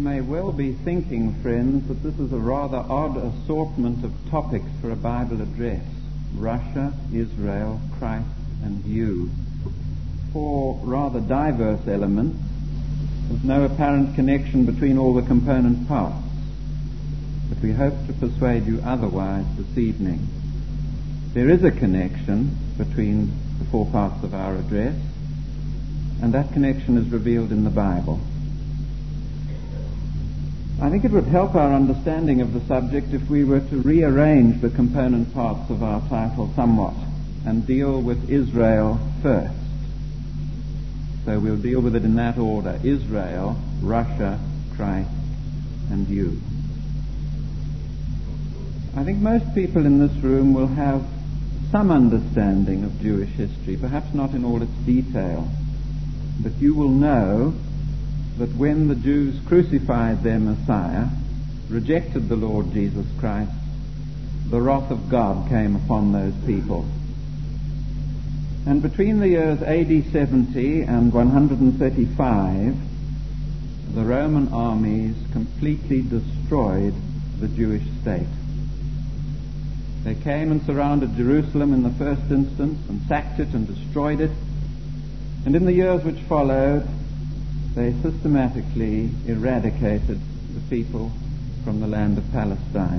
may well be thinking, friends, that this is a rather odd assortment of topics for a Bible address. Russia, Israel, Christ, and you. Four rather diverse elements, with no apparent connection between all the component parts. But we hope to persuade you otherwise this evening. There is a connection between the four parts of our address, and that connection is revealed in the Bible. I think it would help our understanding of the subject if we were to rearrange the component parts of our title somewhat and deal with Israel first. So we'll deal with it in that order: Israel, Russia, Christ, and you. I think most people in this room will have some understanding of Jewish history, perhaps not in all its detail, but you will know that when the Jews crucified their Messiah, rejected the Lord Jesus Christ, the wrath of God came upon those people. And between the years AD 70 and 135, the Roman armies completely destroyed the Jewish state. They came and surrounded Jerusalem in the first instance and sacked it and destroyed it. And in the years which followed, they systematically eradicated the people from the land of Palestine.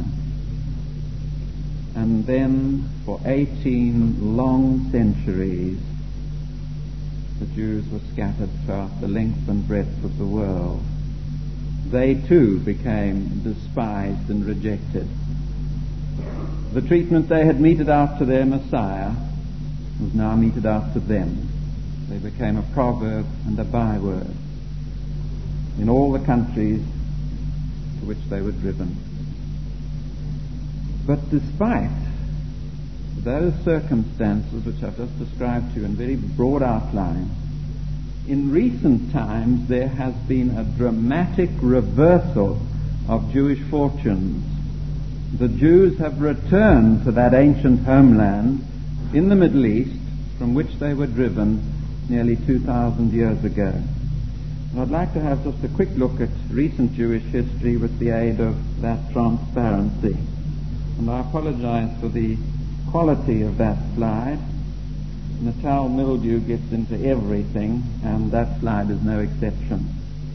And then, for 18 long centuries, the Jews were scattered throughout the length and breadth of the world. They too became despised and rejected. The treatment they had meted out to their Messiah was now meted out to them. They became a proverb and a byword in all the countries to which they were driven. But despite those circumstances which I've just described to you in very broad outline, in recent times there has been a dramatic reversal of Jewish fortunes. The Jews have returned to that ancient homeland in the Middle East from which they were driven nearly 2,000 years ago. And I'd like to have just a quick look at recent Jewish history with the aid of that transparency. And I apologize for the quality of that slide. Natal mildew gets into everything, and that slide is no exception.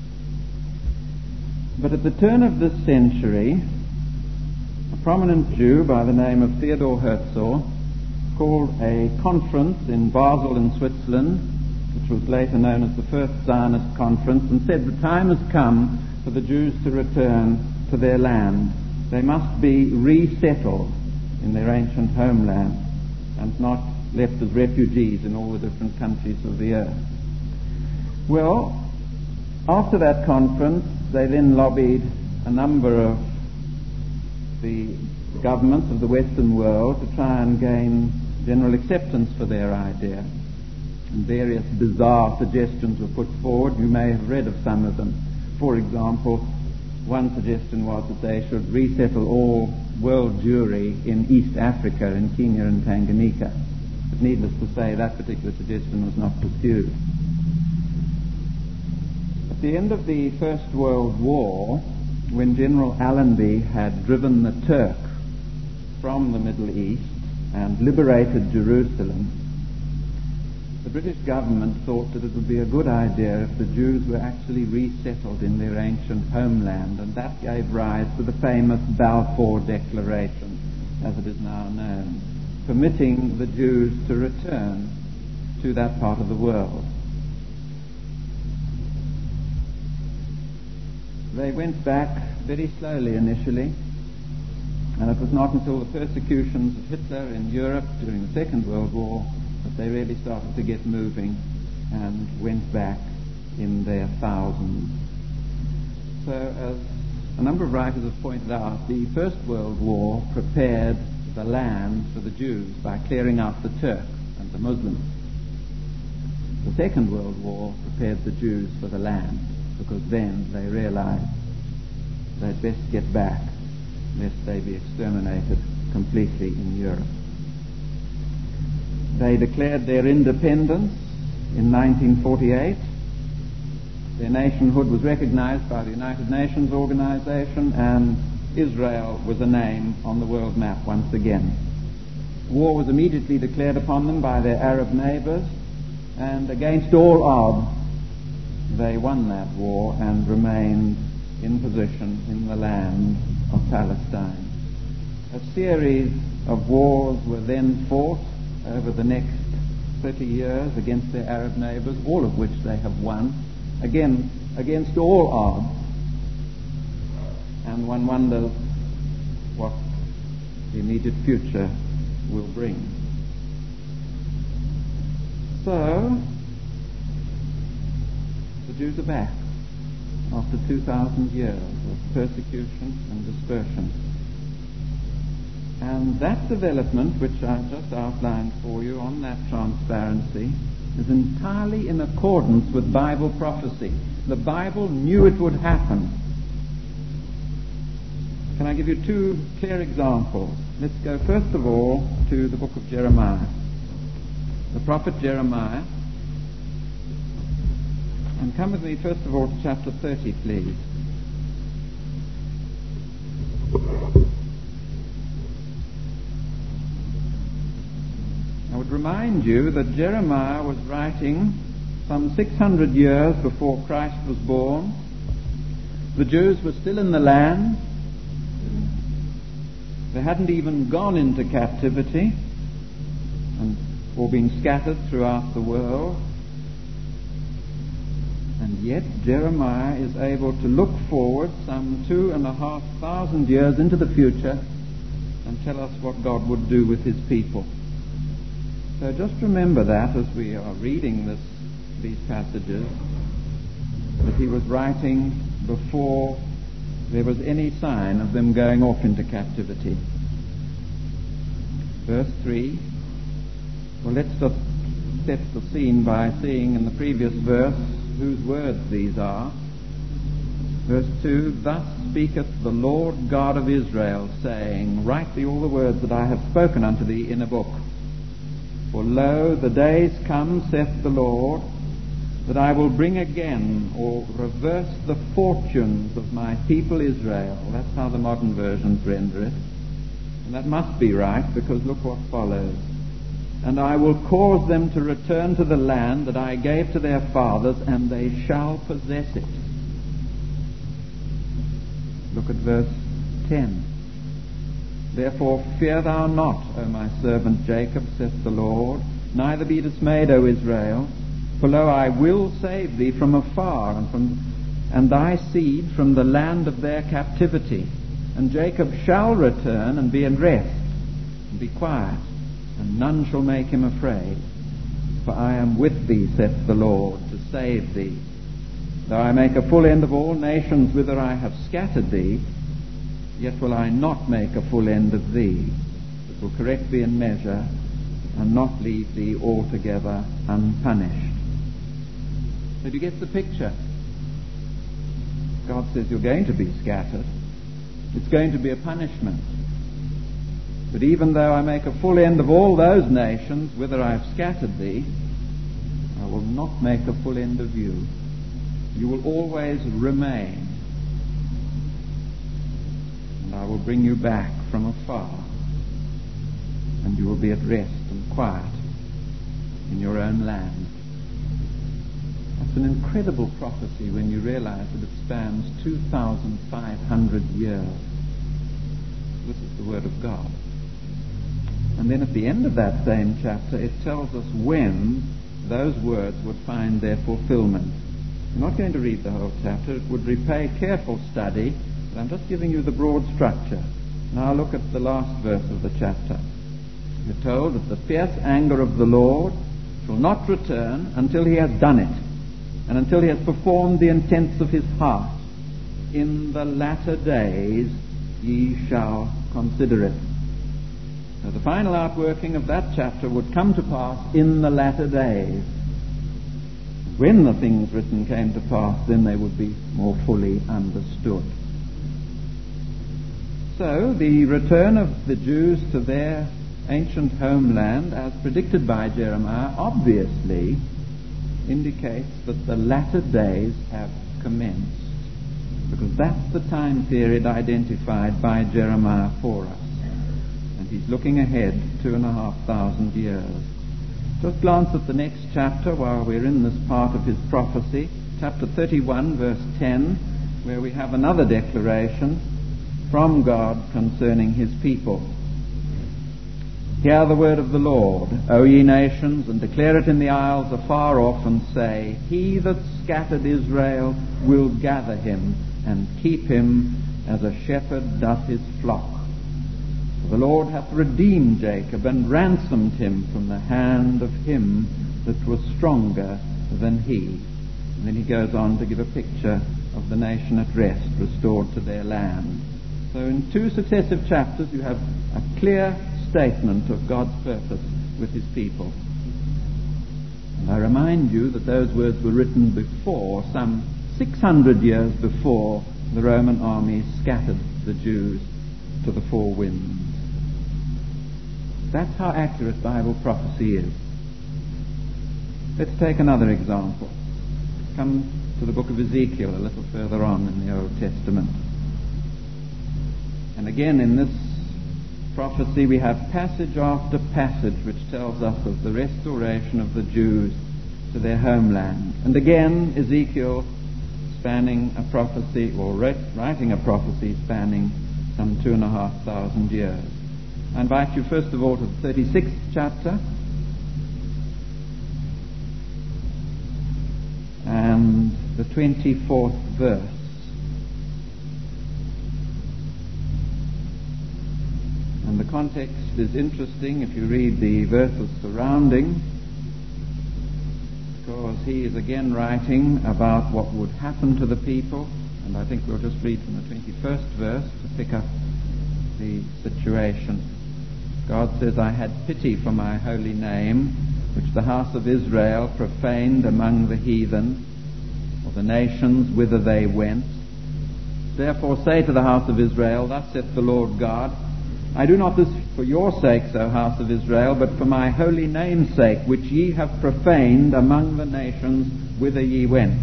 But at the turn of this century, a prominent Jew by the name of Theodor Herzl called a conference in Basel in Switzerland, which was later known as the First Zionist Conference, and said the time has come for the Jews to return to their land. They must be resettled in their ancient homeland and not left as refugees in all the different countries of the earth. Well, after that conference, they then lobbied a number of the governments of the Western world to try and gain general acceptance for their idea. And various bizarre suggestions were put forward. You may have read of some of them. For example, one suggestion was that they should resettle all world Jewry in East Africa, in Kenya and Tanganyika. But needless to say, that particular suggestion was not pursued. At the end of the First World War, when General Allenby had driven the Turk from the Middle East and liberated Jerusalem, the British government thought that it would be a good idea if the Jews were actually resettled in their ancient homeland, and that gave rise to the famous Balfour Declaration, as it is now known, permitting the Jews to return to that part of the world. They went back very slowly initially, and it was not until the persecutions of Hitler in Europe during the Second World War that they really started to get moving and went back in their thousands. So, as a number of writers have pointed out, the First World War prepared the land for the Jews by clearing out the Turks and the Muslims. The Second World War prepared the Jews for the land, because then they realized they'd best get back lest they be exterminated completely in Europe. They declared their independence in 1948, Their nationhood was recognized by the United Nations organization, and Israel was a name on the world map once again. War was immediately declared upon them by their Arab neighbors, and against all odds, they won that war and remained in position in the land of Palestine. A series of wars were then fought over the next 30 years against their Arab neighbors, all of which they have won, again, against all odds. And one wonders what the immediate future will bring. So, the Jews are back after 2,000 years of persecution and dispersion. And that development, which I've just outlined for you on that transparency, is entirely in accordance with Bible prophecy. The Bible knew it would happen. Can I give you two clear examples? Let's go first of all to the book of Jeremiah. The prophet Jeremiah. And come with me first of all to chapter 30, please. I would remind you that Jeremiah was writing some 600 years before Christ was born. The Jews were still in the land. They hadn't even gone into captivity or been scattered throughout the world. And yet Jeremiah is able to look forward some 2,500 years into the future and tell us what God would do with his people. So just remember that as we are reading these passages, that he was writing before there was any sign of them going off into captivity. Verse 3. Well, let's just set the scene by seeing in the previous verse whose words these are. Verse 2, Thus speaketh the Lord God of Israel, saying, Write thee all the words that I have spoken unto thee in a book. For lo, the days come, saith the Lord, that I will bring again or reverse the fortunes of my people Israel. That's how the modern versions render it. And that must be right, because look what follows. And I will cause them to return to the land that I gave to their fathers, and they shall possess it. Look at verse 10. Therefore fear thou not, O my servant Jacob, saith the Lord, neither be dismayed, O Israel. For lo, I will save thee from afar, and thy seed from the land of their captivity. And Jacob shall return and be in rest, and be quiet, and none shall make him afraid. For I am with thee, saith the Lord, to save thee. Though I make a full end of all nations whither I have scattered thee, yet will I not make a full end of thee, but will correct thee in measure, and not leave thee altogether unpunished. So do you get the picture? God says you're going to be scattered. It's going to be a punishment. But even though I make a full end of all those nations whither I have scattered thee, I will not make a full end of you. You will always remain. And I will bring you back from afar. And you will be at rest and quiet in your own land. That's an incredible prophecy when you realize that it spans 2,500 years. This is the Word of God. And then at the end of that same chapter, it tells us when those words would find their fulfillment. I'm not going to read the whole chapter. It would repay careful study, but I'm just giving you the broad structure. Now look at the last verse of the chapter. You're told that the fierce anger of the Lord shall not return until he has done it, and until he has performed the intents of his heart. In the latter days ye shall consider it. So the final outworking of that chapter would come to pass in the latter days. When the things written came to pass, then they would be more fully understood. So the return of the Jews to their ancient homeland, as predicted by Jeremiah, obviously indicates that the latter days have commenced, because that's the time period identified by Jeremiah for us. And he's looking ahead 2,500 years. Just glance at the next chapter while we're in this part of his prophecy, chapter 31, verse 10, where we have another declaration from God concerning his people. Hear the word of the Lord, O ye nations, and declare it in the isles afar off, and say, He that scattered Israel will gather him, and keep him as a shepherd doth his flock. For the Lord hath redeemed Jacob, and ransomed him from the hand of him that was stronger than he. And then he goes on to give a picture of the nation at rest, restored to their land. So in two successive chapters you have a clear statement of God's purpose with his people. And I remind you that those words were written before, some 600 years before the Roman armies scattered the Jews to the four winds. That's how accurate Bible prophecy is. Let's take another example. Come to the book of Ezekiel, a little further on in the Old Testament. And again, in this prophecy we have passage after passage which tells us of the restoration of the Jews to their homeland. And again, Ezekiel spanning a prophecy, or writing a prophecy spanning some 2,500 years. I invite you first of all to the 36th chapter and the 24th verse. And the context is interesting if you read the verses surrounding, because he is again writing about what would happen to the people. And I think we'll just read from the 21st verse to pick up the situation. God says, I had pity for my holy name, which the house of Israel profaned among the heathen, or the nations whither they went. Therefore say to the house of Israel, Thus saith the Lord God, I do not this for your sakes, O house of Israel, but for my holy name's sake, which ye have profaned among the nations whither ye went.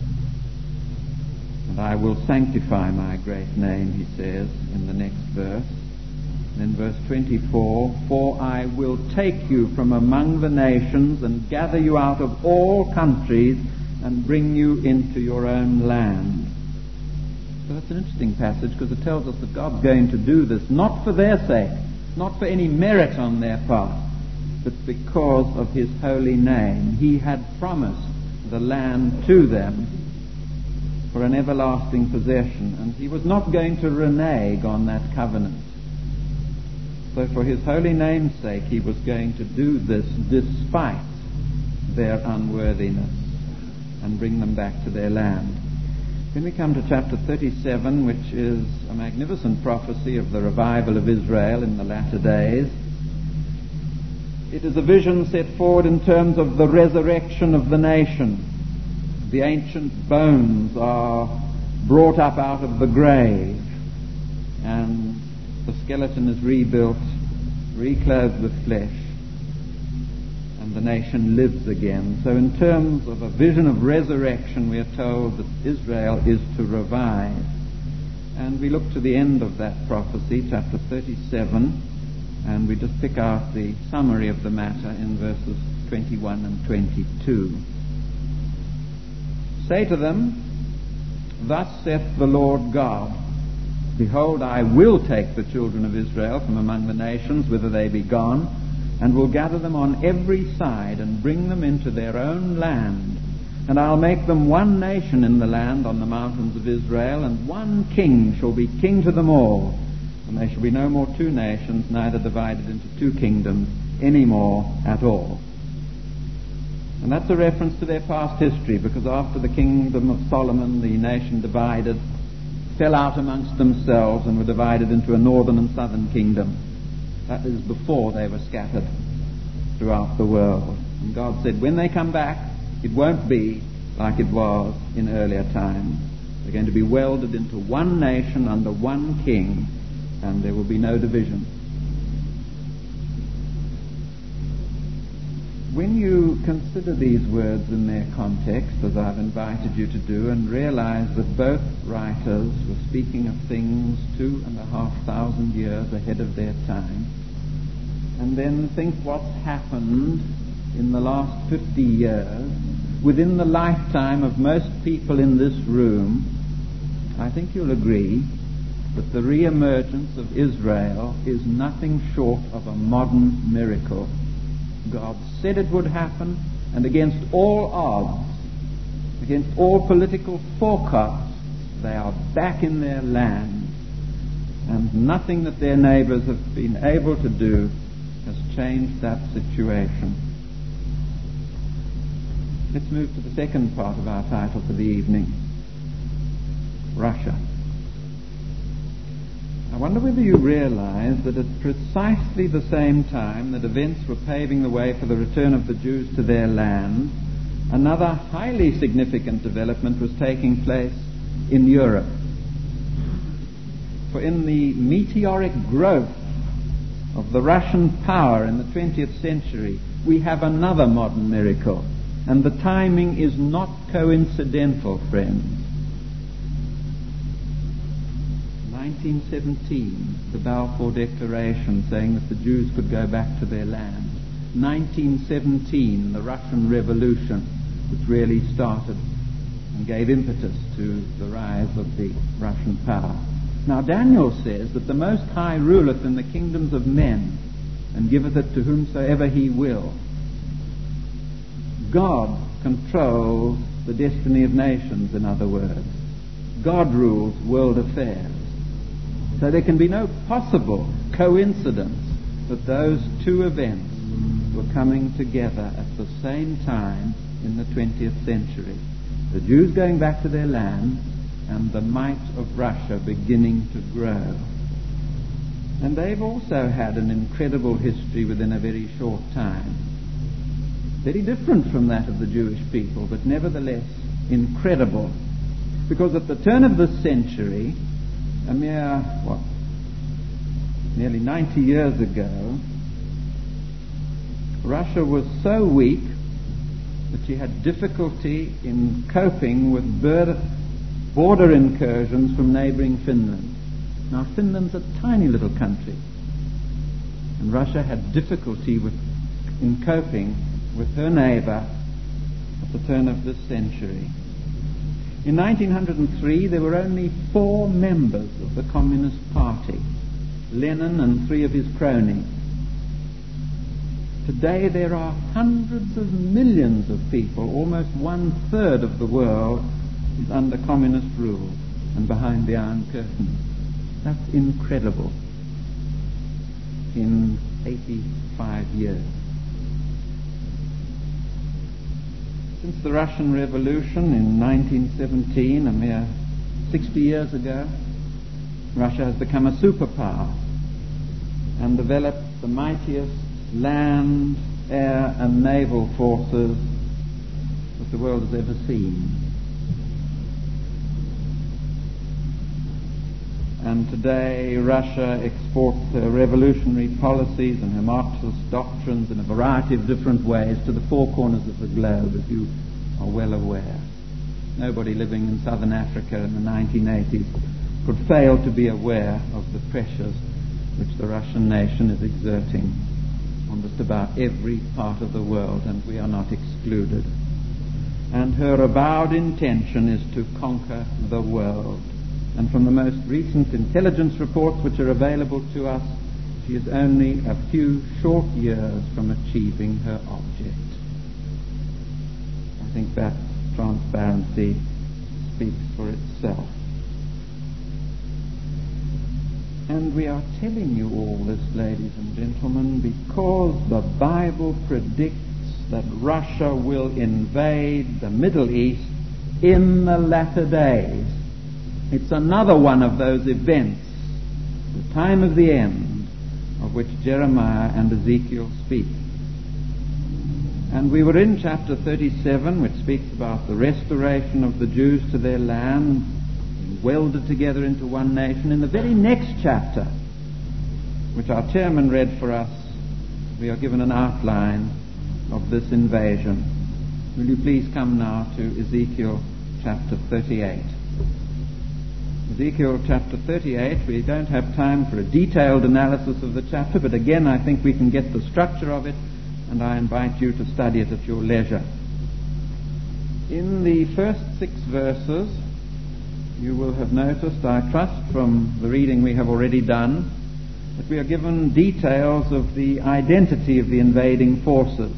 And I will sanctify my great name, he says in the next verse. Then verse 24, For I will take you from among the nations, and gather you out of all countries, and bring you into your own land. So that's an interesting passage, because it tells us that God's going to do this not for their sake, not for any merit on their part, but because of his holy name. He had promised the land to them for an everlasting possession, and he was not going to renege on that covenant. So for his holy name's sake, he was going to do this despite their unworthiness and bring them back to their land. Then we come to chapter 37, which is a magnificent prophecy of the revival of Israel in the latter days. It is a vision set forward in terms of the resurrection of the nation. The ancient bones are brought up out of the grave, and the skeleton is rebuilt, reclothed with flesh, and the nation lives again. So in terms of a vision of resurrection, we are told that Israel is to revive. And we look to the end of that prophecy, chapter 37, and we just pick out the summary of the matter in verses 21 and 22. Say to them, Thus saith the Lord God, Behold, I will take the children of Israel from among the nations whither they be gone, and will gather them on every side, and bring them into their own land. And I'll make them one nation in the land on the mountains of Israel, and one king shall be king to them all. And there shall be no more two nations, neither divided into two kingdoms any more at all. And that's a reference to their past history, because after the kingdom of Solomon, the nation divided, fell out amongst themselves, and were divided into a northern and southern kingdom. That is before they were scattered throughout the world. And God said, when they come back, it won't be like it was in earlier times. They're going to be welded into one nation under one king, and there will be no division. When you consider these words in their context, as I've invited you to do, and realize that both writers were speaking of things 2,500 years ahead of their time, and then think what's happened in the last 50 years within the lifetime of most people in this room, I think you'll agree that the re-emergence of Israel is nothing short of a modern miracle. God said it would happen, and against all odds, against all political forecasts, they are back in their land, and nothing that their neighbors have been able to do has changed that situation. Let's move to the second part of our title for the evening, Russia. I wonder whether you realize that at precisely the same time that events were paving the way for the return of the Jews to their land, another highly significant development was taking place in Europe. For in the meteoric growth of the Russian power in the 20th century, we have another modern miracle, and the timing is not coincidental, friends. 1917, the Balfour Declaration saying that the Jews could go back to their land. 1917, the Russian Revolution, which really started and gave impetus to the rise of the Russian power. Now Daniel says that the Most High ruleth in the kingdoms of men, and giveth it to whomsoever he will. God controls the destiny of nations, in other words. God rules world affairs. So there can be no possible coincidence that those two events were coming together at the same time in the 20th century. The Jews going back to their land and the might of Russia beginning to grow. And they've also had an incredible history within a very short time. Very different from that of the Jewish people, but nevertheless incredible. Because at the turn of this century, a mere, nearly 90 years ago, Russia was so weak that she had difficulty in coping with border incursions from neighboring Finland. Now, Finland's a tiny little country, and Russia had difficulty in coping with her neighbor at the turn of this century. In 1903, there were only 4 members of the Communist Party, Lenin and 3 of his cronies. Today there are hundreds of millions of people, almost 1/3 of the world is under communist rule and behind the Iron Curtain. That's incredible in 85 years. Since the Russian Revolution in 1917, a mere 60 years ago, Russia has become a superpower and developed the mightiest land, air and naval forces that the world has ever seen. And today Russia exports her revolutionary policies and her Marxist doctrines in a variety of different ways to the 4 corners of the globe, as you are well aware. Nobody living in southern Africa in the 1980s could fail to be aware of the pressures which the Russian nation is exerting on just about every part of the world, and we are not excluded. And her avowed intention is to conquer the world. And from the most recent intelligence reports which are available to us, she is only a few short years from achieving her object. I think that transparency speaks for itself. And we are telling you all this, ladies and gentlemen, because the Bible predicts that Russia will invade the Middle East in the latter days. It's another one of those events, the time of the end, of which Jeremiah and Ezekiel speak. And we were in chapter 37, which speaks about the restoration of the Jews to their land, welded together into one nation. In the very next chapter, which our chairman read for us, we are given an outline of this invasion. Will you please come now to Ezekiel chapter 38. Ezekiel chapter 38, we don't have time for a detailed analysis of the chapter, but again I think we can get the structure of it, and I invite you to study it at your leisure. In the first 6 verses, you will have noticed, I trust from the reading we have already done, that we are given details of the identity of the invading forces.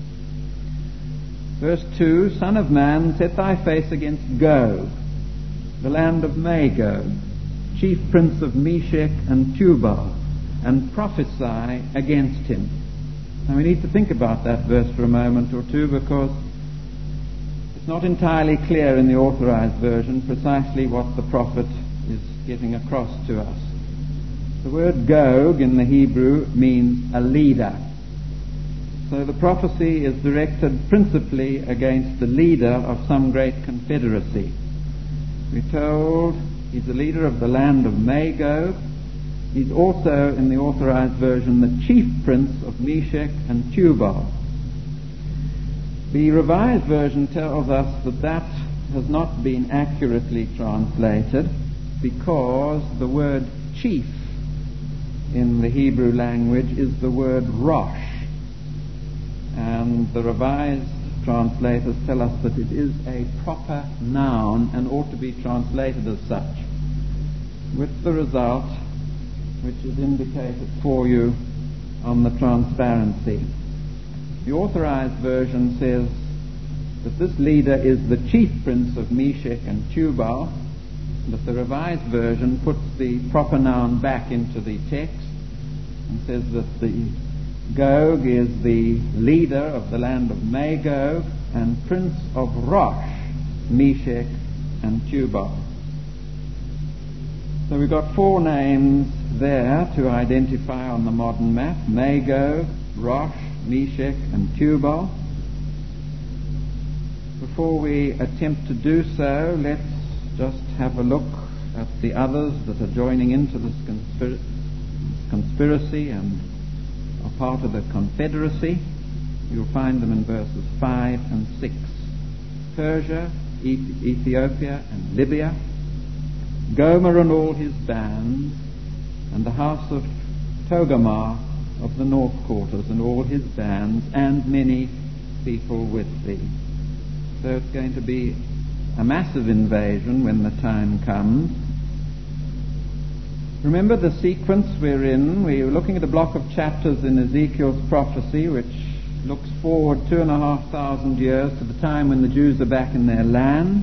Verse 2, Son of man, set thy face against Gog, the land of Magog, chief prince of Meshech and Tubal, and prophesy against him. Now we need to think about that verse for a moment or two, because it's not entirely clear in the Authorized Version precisely what the prophet is getting across to us. The word Gog in the Hebrew means a leader. So the prophecy is directed principally against the leader of some great confederacy. We're told he's the leader of the land of Magog. He's also, in the Authorized Version, the chief prince of Meshech and Tubal. The Revised Version tells us that that has not been accurately translated, because the word chief in the Hebrew language is the word Rosh. And the Revised translators tell us that it is a proper noun and ought to be translated as such, with the result which is indicated for you on the transparency. The Authorized Version says that this leader is the chief prince of Meshech and Tubal, but the Revised Version puts the proper noun back into the text and says that the Gog is the leader of the land of Magog and prince of Rosh, Meshech and Tubal. So we've got 4 names there to identify on the modern map: Magog, Rosh, Meshech and Tubal. Before we attempt to do so, let's just have a look at the others that are joining into this conspiracy and are part of the confederacy. You'll find them in verses 5 and 6. Persia, Ethiopia and Libya, Gomer and all his bands, and the house of Togarmah of the north quarters and all his bands, and many people with thee. So it's going to be a massive invasion when the time comes. Remember the sequence we're in. We're looking at a block of chapters in Ezekiel's prophecy which looks forward 2,500 years to the time when the Jews are back in their land.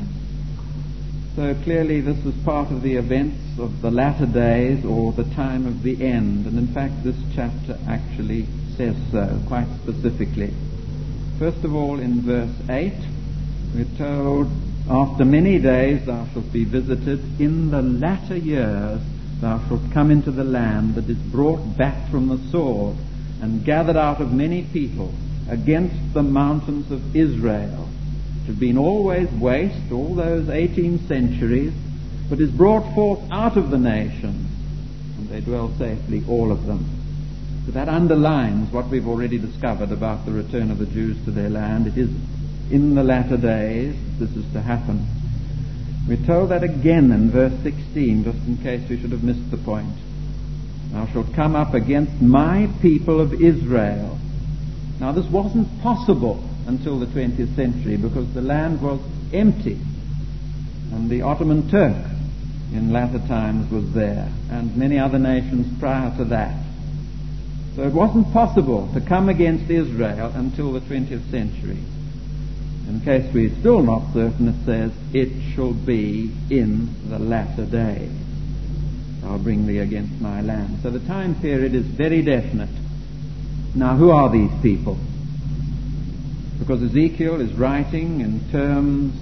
So clearly this is part of the events of the latter days, or the time of the end. And in fact this chapter actually says so quite specifically. First of all, in verse 8, we're told, after many days thou shalt be visited, in the latter years thou shalt come into the land that is brought back from the sword, and gathered out of many people against the mountains of Israel, which have been always waste all those 18 centuries, but is brought forth out of the nations, and they dwell safely, all of them. So that underlines what we've already discovered about the return of the Jews to their land. It is in the latter days this is to happen. We're told that again in verse 16, just in case we should have missed the point. Thou shalt come up against my people of Israel. Now this wasn't possible until the 20th century, because the land was empty, and the Ottoman Turk in latter times was there, and many other nations prior to that. So it wasn't possible to come against Israel until the 20th century. In case we're still not certain, it says, it shall be in the latter days. I'll bring thee against my land. So the time period is very definite. Now, who are these people? Because Ezekiel is writing in terms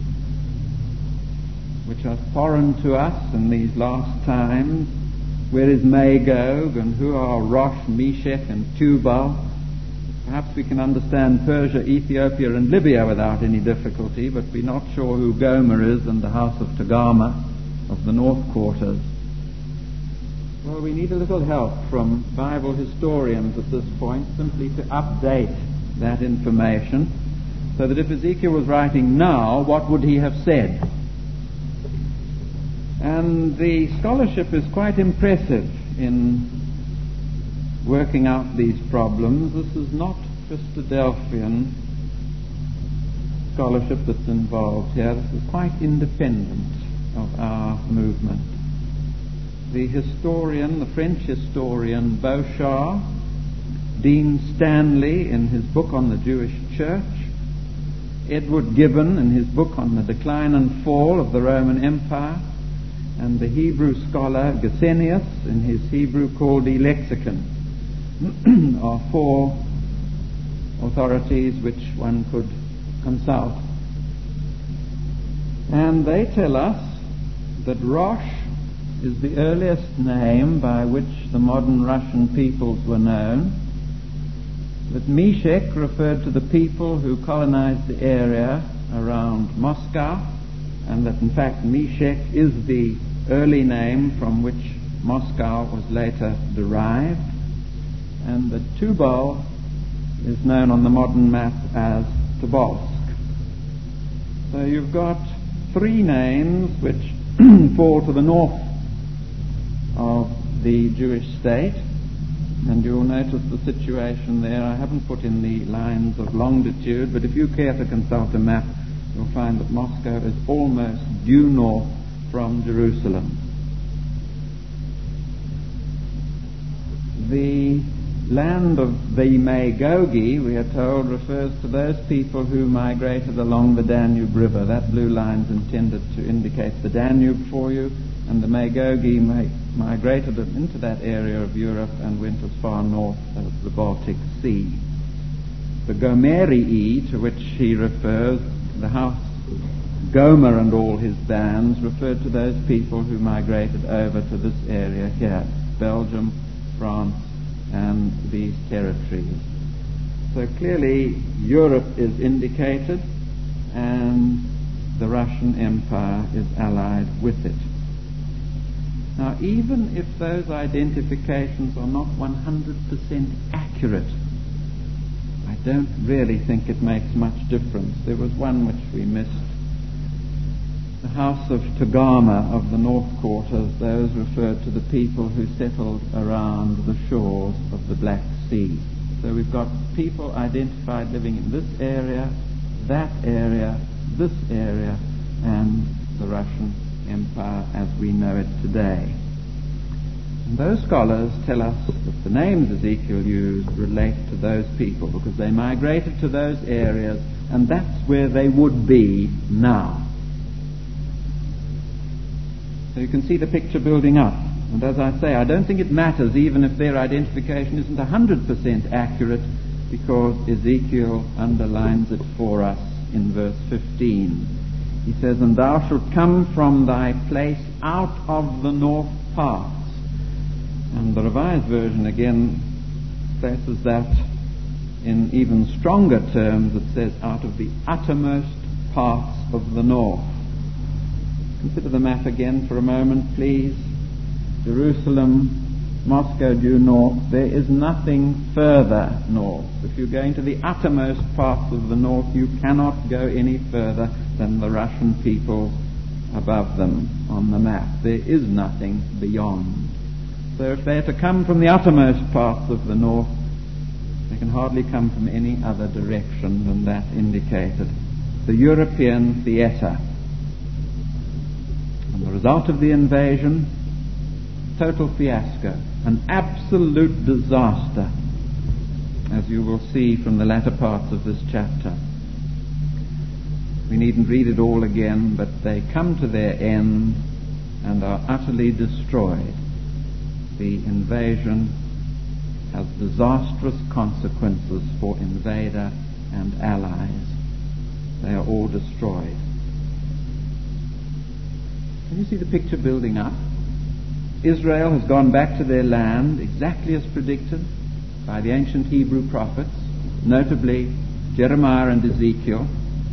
which are foreign to us in these last times. Where is Magog, and who are Rosh, Meshech and Tubal? Perhaps we can understand Persia, Ethiopia and Libya without any difficulty, but we're not sure who Gomer is and the house of Togarmah of the north quarters. Well, we need a little help from Bible historians at this point, simply to update that information, so that if Ezekiel was writing now, what would he have said? And the scholarship is quite impressive in working out these problems. This is not just a Delphian scholarship that's involved here. This is quite independent of our movement. The historian, the French historian Bouchard, Dean Stanley in his book on the Jewish Church, Edward Gibbon in his book on the decline and fall of the Roman Empire, and the Hebrew scholar Gesenius in his Hebrew-Chaldee lexicon are four authorities which one could consult. And they tell us that Rosh is the earliest name by which the modern Russian peoples were known, that Meshech referred to the people who colonized the area around Moscow, and that in fact Meshech is the early name from which Moscow was later derived, and that Tubal is known on the modern map as Tobolsk. So you've got three names which fall to the north of the Jewish state, and you'll notice the situation there. I haven't put in the lines of longitude, but if you care to consult a map, you'll find that Moscow is almost due north from Jerusalem. The land of the Magogi, we are told, refers to those people who migrated along the Danube River. That blue line is intended to indicate the Danube for you, and the Magogi migrated into that area of Europe and went as far north as the Baltic Sea. The Gomerii, to which he refers, the house Gomer and all his bands, referred to those people who migrated over to this area here, Belgium, France, and these territories. So clearly Europe is indicated, and the Russian Empire is allied with it. Now, even if those identifications are not 100% accurate, I don't really think it makes much difference. There was one which we missed. The house of Tagama of the North Quarters, those referred to the people who settled around the shores of the Black Sea. So we've got people identified living in this area, this area, and the Russian Empire as we know it today. And those scholars tell us that the names Ezekiel used relate to those people because they migrated to those areas, and that's where they would be now. So you can see the picture building up. And as I say, I don't think it matters even if their identification isn't 100% accurate, because Ezekiel underlines it for us in verse 15. He says, "And thou shalt come from thy place out of the north parts." And the Revised Version again places that in even stronger terms. It says, "out of the uttermost parts of the north." Consider the map again for a moment, please. Jerusalem, Moscow due north. There is nothing further north. If you're going to the uttermost parts of the north, you cannot go any further than the Russian people above them on the map. There is nothing beyond. So if they're to come from the uttermost parts of the north, they can hardly come from any other direction than that indicated. The European theatre. And the result of the invasion, total fiasco, an absolute disaster, as you will see from the latter parts of this chapter. We needn't read it all again, but they come to their end and are utterly destroyed. The invasion has disastrous consequences for invader and allies. They are all destroyed. Can you see the picture building up? Israel has gone back to their land exactly as predicted by the ancient Hebrew prophets, notably Jeremiah and Ezekiel.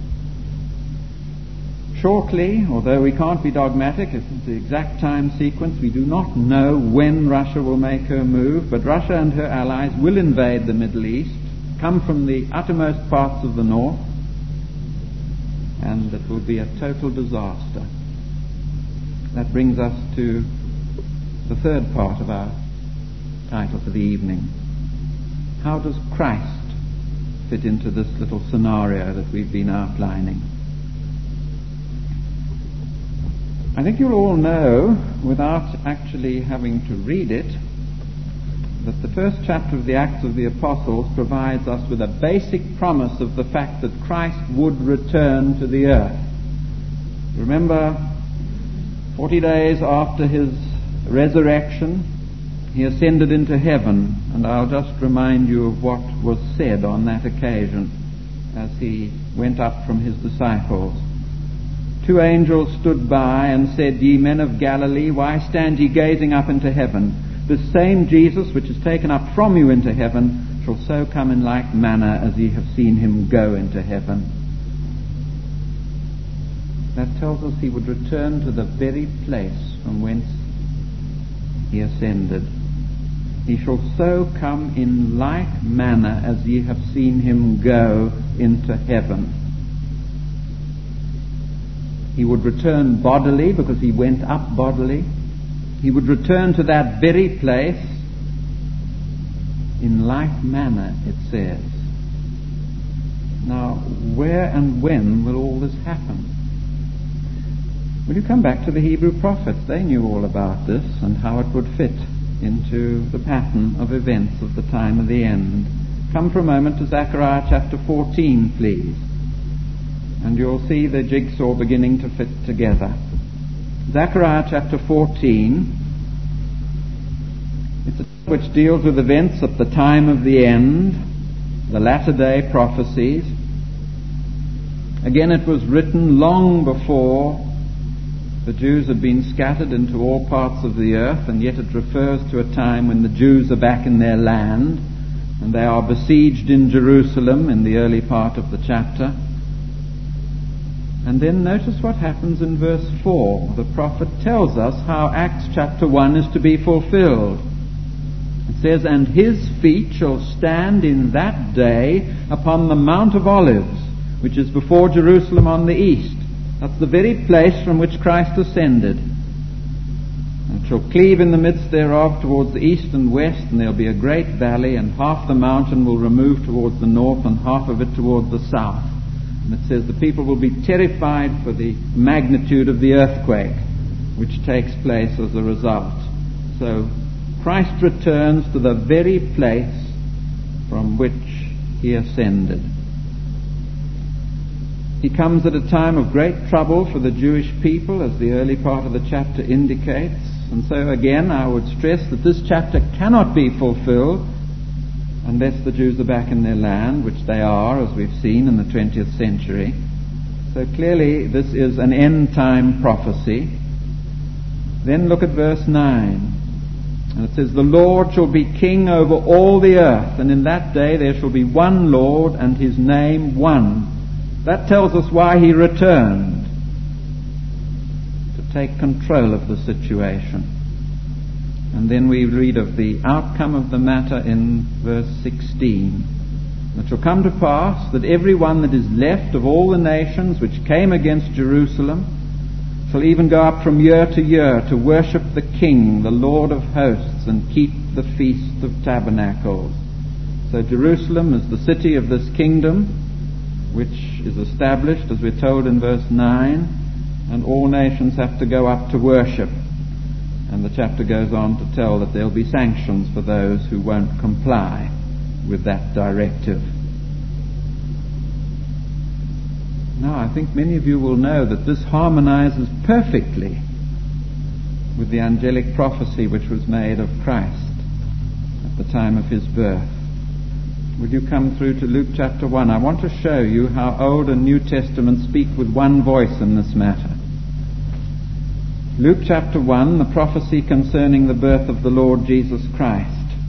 Shortly, although we can't be dogmatic as to the exact time sequence, we do not know when Russia will make her move, but Russia and her allies will invade the Middle East, come from the uttermost parts of the north, and it will be a total disaster. That brings us to the third part of our title for the evening. How does Christ fit into this little scenario that we've been outlining? I think you'll all know, without actually having to read it, that the first chapter of the Acts of the Apostles provides us with a basic promise of the fact that Christ would return to the earth. Remember, 40 days after his resurrection, he ascended into heaven, and I'll just remind you of what was said on that occasion as he went up from his disciples. 2 angels stood by and said, "Ye men of Galilee, why stand ye gazing up into heaven? This same Jesus which is taken up from you into heaven shall so come in like manner as ye have seen him go into heaven." That tells us he would return to the very place from whence he ascended. He shall so come in like manner as ye have seen him go into heaven. He would return bodily because he went up bodily. He would return to that very place in like manner, it says. Now, where and when will all this happen? Will you come back to the Hebrew prophets? They knew all about this and how it would fit into the pattern of events of the time of the end. Come for a moment to Zechariah chapter 14, please. And you'll see the jigsaw beginning to fit together. Zechariah chapter 14. It's a book which deals with events at the time of the end, the latter day prophecies. Again, it was written long before the Jews had been scattered into all parts of the earth, and yet it refers to a time when the Jews are back in their land, and they are besieged in Jerusalem in the early part of the chapter. And then notice what happens in verse 4. The prophet tells us how Acts chapter 1 is to be fulfilled. It says, "And his feet shall stand in that day upon the Mount of Olives, which is before Jerusalem on the east." That's the very place from which Christ ascended. "And shall cleave in the midst thereof towards the east and west, and there'll be a great valley, and half the mountain will remove towards the north, and half of it towards the south." And it says the people will be terrified for the magnitude of the earthquake which takes place as a result. So Christ returns to the very place from which he ascended. He comes at a time of great trouble for the Jewish people, as the early part of the chapter indicates. And so again, I would stress that this chapter cannot be fulfilled unless the Jews are back in their land, which they are, as we've seen in the 20th century. So clearly this is an end-time prophecy. Then look at verse 9. And it says, "The Lord shall be king over all the earth, and in that day there shall be one Lord, and his name one." That tells us why he returned, to take control of the situation. And then we read of the outcome of the matter in verse 16. "It shall come to pass that every one that is left of all the nations which came against Jerusalem shall even go up from year to year to worship the King, the Lord of hosts, and keep the Feast of Tabernacles." So Jerusalem is the city of this kingdom, which is established, as we're told in verse 9, and all nations have to go up to worship. And the chapter goes on to tell that there'll be sanctions for those who won't comply with that directive. Now, I think many of you will know that this harmonizes perfectly with the angelic prophecy which was made of Christ at the time of his birth. Would you come through to Luke chapter 1? I want to show you how Old and New Testament speak with one voice in this matter. Luke chapter 1, the prophecy concerning the birth of the Lord Jesus Christ.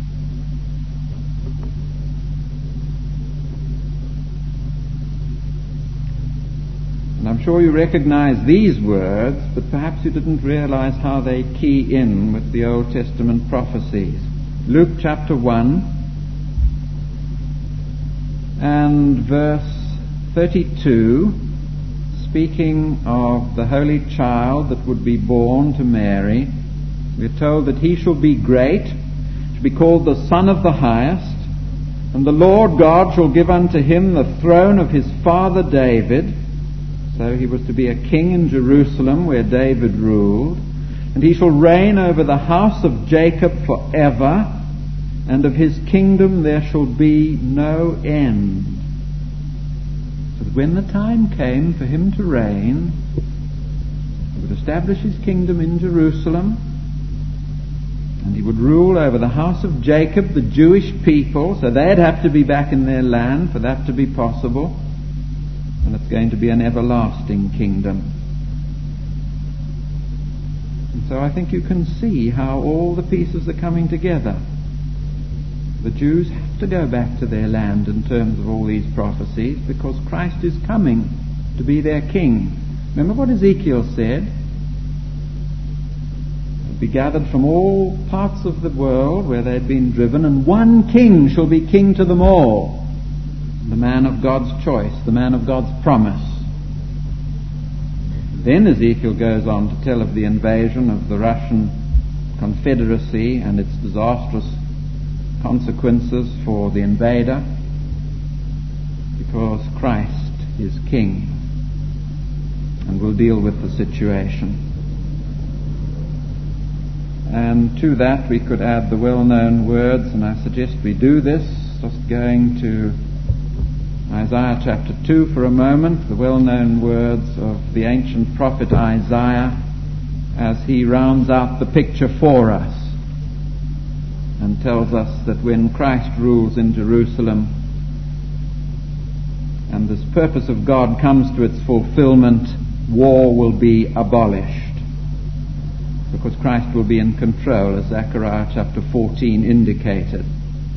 And I'm sure you recognize these words, but perhaps you didn't realize how they key in with the Old Testament prophecies. Luke chapter 1 and verse 32, speaking of the holy child that would be born to Mary, we're told that he shall be great, shall be called the Son of the Highest, and the Lord God shall give unto him the throne of his father David. So he was to be a king in Jerusalem where David ruled. And he shall reign over the house of Jacob forever, and of his kingdom there shall be no end. So that when the time came for him to reign, he would establish his kingdom in Jerusalem, and he would rule over the house of Jacob, the Jewish people, so they'd have to be back in their land for that to be possible. And it's going to be an everlasting kingdom. And so I think you can see how all the pieces are coming together. The Jews have to go back to their land in terms of all these prophecies because Christ is coming to be their king. Remember what Ezekiel said? Be gathered from all parts of the world where they'd been driven, and one king shall be king to them all. The man of God's choice, the man of God's promise. Then Ezekiel goes on to tell of the invasion of the Russian Confederacy and its disastrous consequences for the invader, because Christ is king and will deal with the situation. And to that we could add the well-known words, and I suggest we do this, just going to Isaiah chapter 2 for a moment, the well-known words of the ancient prophet Isaiah as he rounds out the picture for us and tells us that when Christ rules in Jerusalem and this purpose of God comes to its fulfillment, war will be abolished, because Christ will be in control, as Zechariah chapter 14 indicated.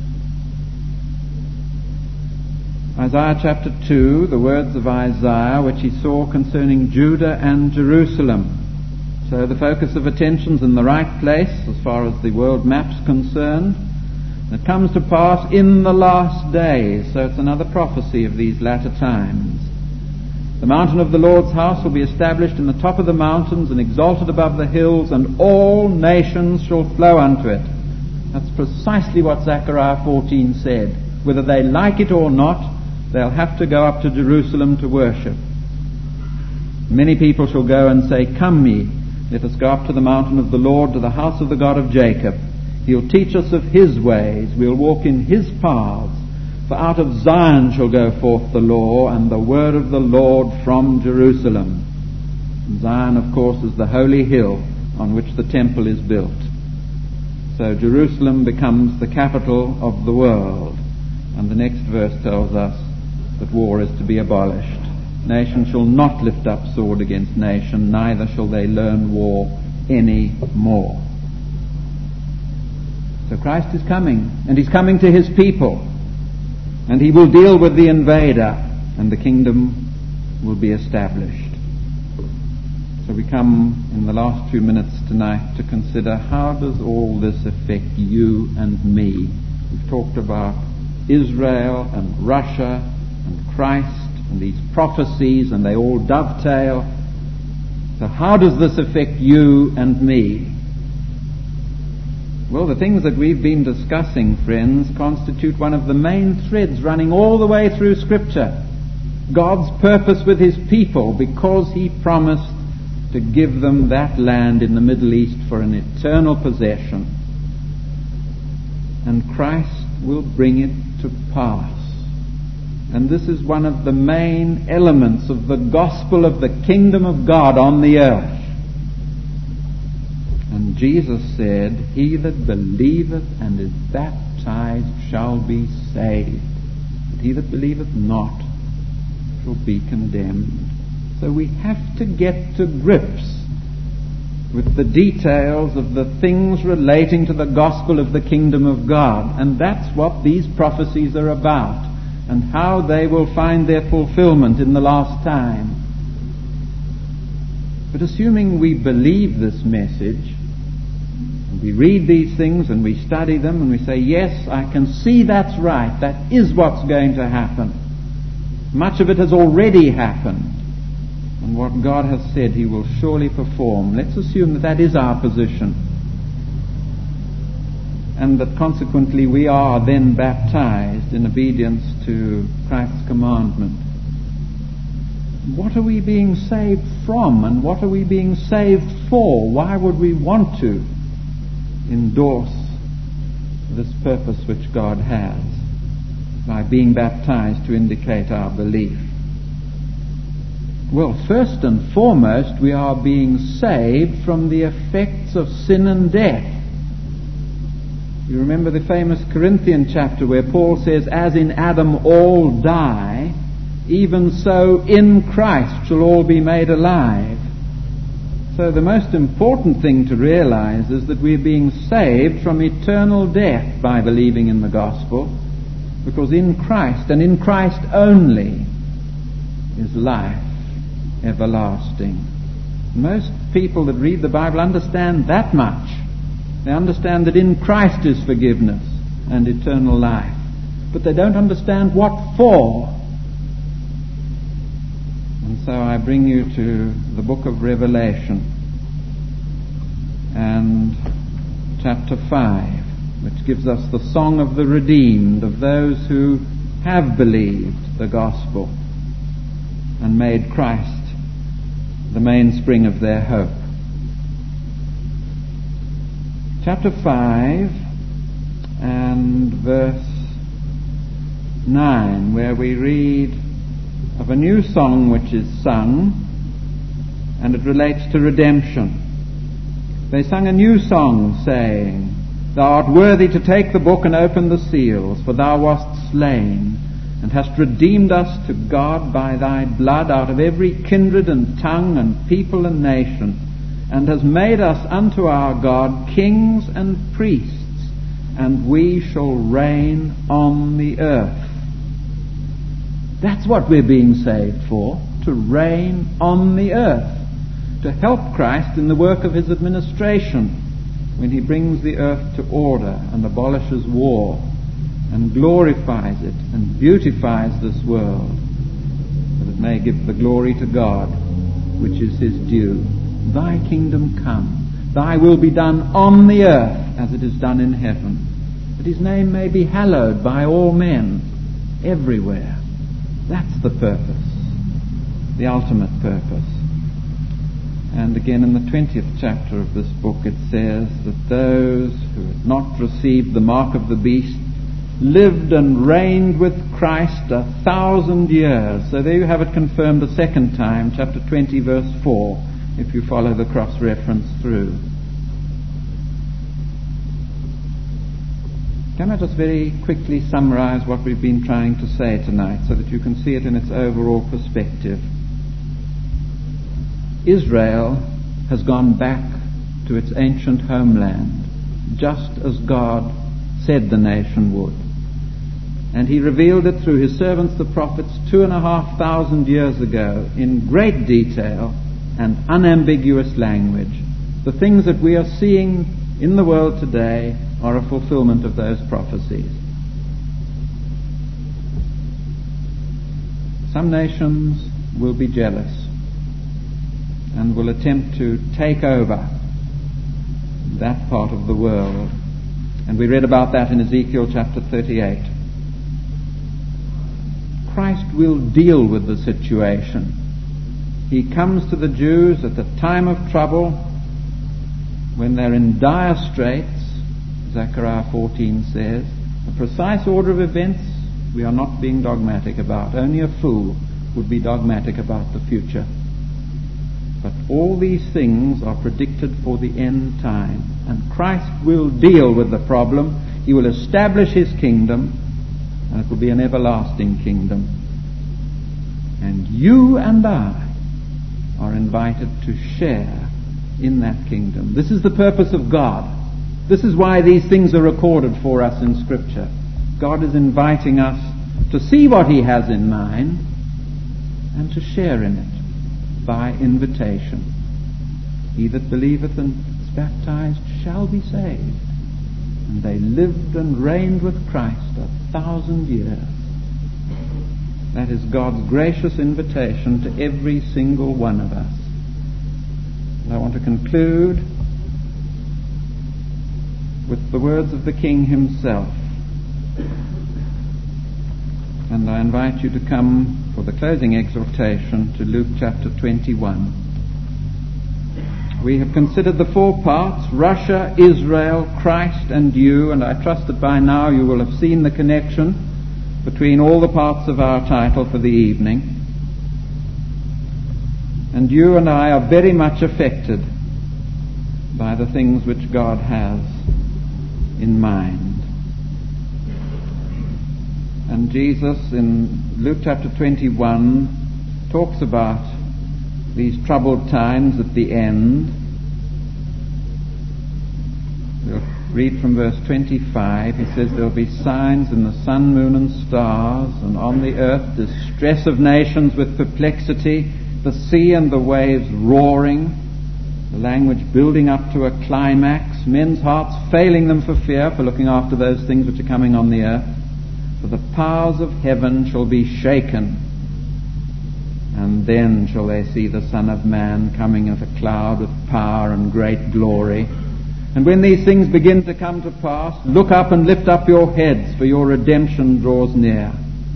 Isaiah chapter 2, the words of Isaiah which he saw concerning Judah and Jerusalem. So the focus of attention's in the right place as far as the world map's concerned. It comes to pass in the last days, so it's another prophecy of these latter times. The mountain of the Lord's house will be established in the top of the mountains and exalted above the hills, and all nations shall flow unto it. That's precisely what Zechariah 14 said. Whether they like it or not, they'll have to go up to Jerusalem to worship. Many people shall go and say, "Come ye, let us go up to the mountain of the Lord, to the house of the God of Jacob. He'll teach us of his ways, we'll walk in his paths. For out of Zion shall go forth the law, and the word of the Lord from Jerusalem." And Zion, of course, is the holy hill on which the temple is built. So Jerusalem becomes the capital of the world. And the next verse tells us that war is to be abolished. Nation shall not lift up sword against nation, neither shall they learn war any more. So Christ is coming, and he's coming to his people. And he will deal with the invader, and the kingdom will be established. So we come in the last few minutes tonight to consider, how does all this affect you and me? We've talked about Israel and Russia and Christ and these prophecies, and they all dovetail. So how does this affect you and me? Well, the things that we've been discussing, friends, constitute one of the main threads running all the way through Scripture. God's purpose with his people, because he promised to give them that land in the Middle East for an eternal possession. And Christ will bring it to pass. And this is one of the main elements of the gospel of the kingdom of God on the earth. And Jesus said, "He that believeth and is baptized shall be saved, but he that believeth not shall be condemned." So we have to get to grips with the details of the things relating to the gospel of the kingdom of God. And that's what these prophecies are about, and how they will find their fulfillment in the last time. But assuming we believe this message, We read these things and we study them and we say, yes, I can see that's right. That is what's going to happen. Much of it has already happened. And what God has said He will surely perform. Let's assume that that is our position. And that consequently we are then baptized in obedience to Christ's commandment. What are we being saved from, and what are we being saved for? Why would we want to endorse this purpose which God has by being baptized to indicate our belief? Well, first and foremost, we are being saved from the effects of sin and death. You remember the famous Corinthian chapter where Paul says, as in Adam all die, even so in Christ shall all be made alive. So the most important thing to realize is that we're being saved from eternal death by believing in the gospel, because in Christ and in Christ only is life everlasting. Most people that read the Bible understand that much. They understand that in Christ is forgiveness and eternal life, but they don't understand what for. And so I bring you to the book of Revelation and chapter 5, which gives us the song of the redeemed, of those who have believed the gospel and made Christ the mainspring of their hope. Chapter 5 and verse 9, where we read of a new song which is sung, and it relates to redemption. They sang a new song, saying, Thou art worthy to take the book and open the seals, for thou wast slain, and hast redeemed us to God by thy blood out of every kindred and tongue and people and nation, and hast made us unto our God kings and priests, and we shall reign on the earth. That's what we're being saved for, to reign on the earth, to help Christ in the work of His administration when He brings the earth to order and abolishes war and glorifies it and beautifies this world, that it may give the glory to God, which is His due. Thy kingdom come, thy will be done on the earth as it is done in heaven, that His name may be hallowed by all men everywhere. That's the purpose, the ultimate purpose. And again in the 20th chapter of this book it says that those who had not received the mark of the beast lived and reigned with Christ 1,000 years. So there you have it confirmed a second time, chapter 20 verse 4, if you follow the cross-reference through. Can I just very quickly summarize what we've been trying to say tonight so that you can see it in its overall perspective? Israel has gone back to its ancient homeland, just as God said the nation would. And He revealed it through His servants the prophets 2,500 years ago in great detail and unambiguous language. The things that we are seeing in the world today are a fulfillment of those prophecies. Some nations will be jealous and will attempt to take over that part of the world. And we read about that in Ezekiel chapter 38. Christ will deal with the situation. He comes to the Jews at the time of trouble when they're in dire straits. Zechariah 14 says, the precise order of events we are not being dogmatic about. Only a fool would be dogmatic about the future. But all these things are predicted for the end time. And Christ will deal with the problem. He will establish His kingdom, and it will be an everlasting kingdom. And you and I are invited to share in that kingdom. This is the purpose of God. This is why these things are recorded for us in Scripture. God is inviting us to see what He has in mind and to share in it by invitation. He that believeth and is baptized shall be saved. And they lived and reigned with Christ 1,000 years. That is God's gracious invitation to every single one of us. And I want to conclude with the words of the King himself. And I invite you to come for the closing exhortation to Luke chapter 21. We have considered the 4 parts: Russia, Israel, Christ, and you, and I trust that by now you will have seen the connection between all the parts of our title for the evening. And you and I are very much affected by the things which God has in mind. And Jesus in Luke chapter 21 talks about these troubled times at the end. We'll read from verse 25. He says, "There will be signs in the sun, moon, and stars, and on the earth distress of nations with perplexity, the sea and the waves roaring," the language building up to a climax, men's hearts failing them for fear, for looking after those things which are coming on the earth. "For the powers of heaven shall be shaken, and then shall they see the Son of Man coming with a cloud with power and great glory. And when these things begin to come to pass, look up and lift up your heads, for your redemption draws near."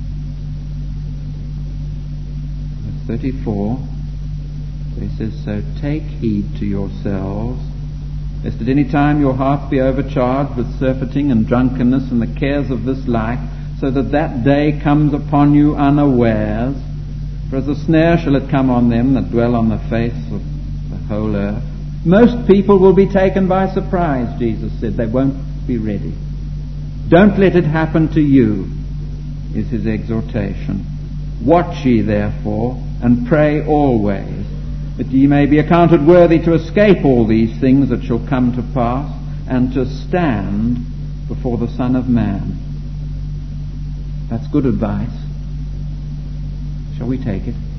Verse 34, he says, "So take heed to yourselves, lest at any time your heart be overcharged with surfeiting and drunkenness and the cares of this life, so that that day comes upon you unawares. For as a snare shall it come on them that dwell on the face of the whole earth." Most people will be taken by surprise, Jesus said. They won't be ready. Don't let it happen to you, is his exhortation. "Watch ye therefore, and pray always, that ye may be accounted worthy to escape all these things that shall come to pass, and to stand before the Son of Man." That's good advice. Shall we take it?